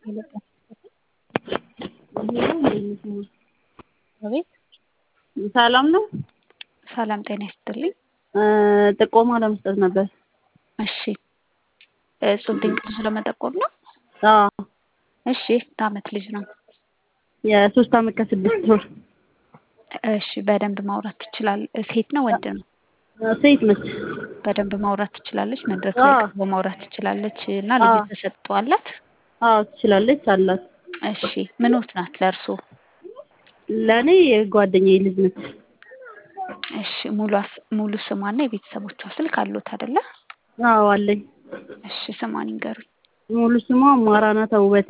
አቤት ሰላም ነው። ሰላም ጤና ይስጥልኝ። ጥቆማ ለመስጠት ነበር። እሺ እጹብ ድንቅ ልጅ ለመጠቆም ነው። አዎ እሺ አመት ልጅ ነው። የ3 አመት ከ6 ወር። እሺ በደንብ ማውራት ትችላለች? ሴት ነው ወንድ ነው? ሴት ነች። በደንብ ማውራት ትችላለች? መድረክ ላይ ቀርቦ ማውራት ትችላለች? እና ልዩ ተሰጥኦ አላት? አዎ ትችላለች አላት። እሺ ምንዎት ናት ለእርሶ? ለኔ ጓደኛዬ ልጅ ነች። እሺ ሙሉ ስሟና የቤተሰቦቿ ስልክ አለዎት አይደለ? አዎ አለኝ። እሺ ስሟን ይንገሩኝ። ሙሉ ስሟ ማራናታ ውበቴ።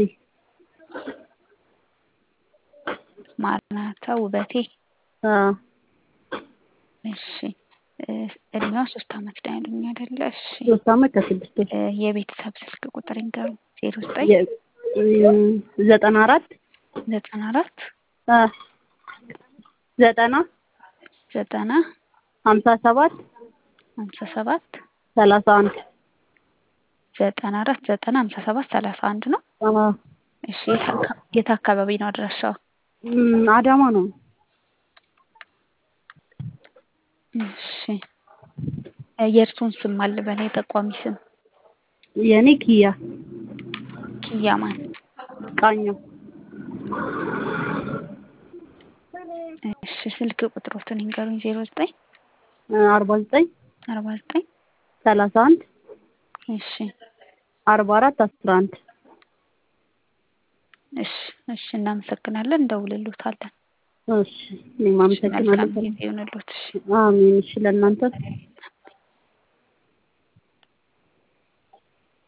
ማራናታ ውበቴ። አዎ እሺ እድሜዋ 3 አመት ነው ያሉኝ አይደለ? እሺ 3 አመት ከ6 ወር። የቤተሰብ ስልክ ቁጥር ይንገሩኝ። 09 94 94 90 90 57 57 31 94 90 57 31 ነው። እሺ የት አካባቢ ነው አድራሻው? አዳማ ነው። እሺ የእርሱን ስም አለ በኔ ጠቋሚ ስም? የኔ ኪያ ማን? ቃኘው። እሺ ስልክ ቁጥሮትን ይንገሩኝ። 09 49 49 31 እሺ 44 11 እሺ እናመሰግናለን። እንደውልልዎታለን። እሺ እኔም አመሰግናለሁ። መልካም ጊዜ ይሁንልዎት። እሺ አሜን። እሺ ለእናንተ